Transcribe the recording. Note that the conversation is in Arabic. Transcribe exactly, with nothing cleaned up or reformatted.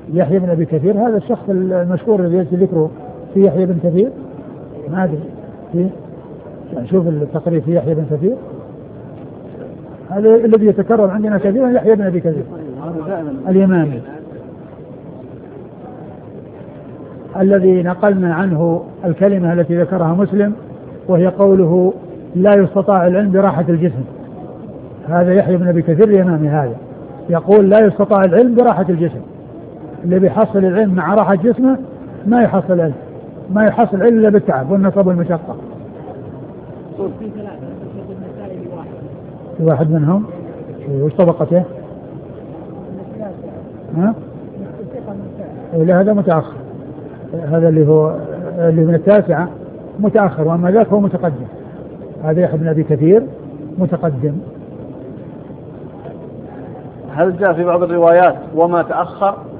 يحيى بن أبي كثير هذا الشخص المشهور الذي يأتي ذكره في يحيى بن كثير، ما أدري في شوف التقريب في يحيى بن كثير، هذا الذي يتكرر عندنا كثيرا يحيى بن أبي كثير اليمامي الذي نقلنا عنه الكلمة التي ذكرها مسلم وهي قوله لا يستطاع العلم براحة الجسم. هذا يحيى بن أبي كثير اليمامي هذا يقول لا يستطاع العلم براحة الجسم، اللي بيحصل العلم مع راحة جسمه ما يحصل العلم، ما يحصل العلم إلا بالتعب والنصب والمشقة. في واحد منهم وش طبقته؟ ها؟ لا هذا متأخر، هذا اللي هو اللي من التاسعة متأخر، وأما ذاك هو متقدم. هذا يحيى بن أبي كثير متقدم. هل جاء في بعض الروايات وما تأخر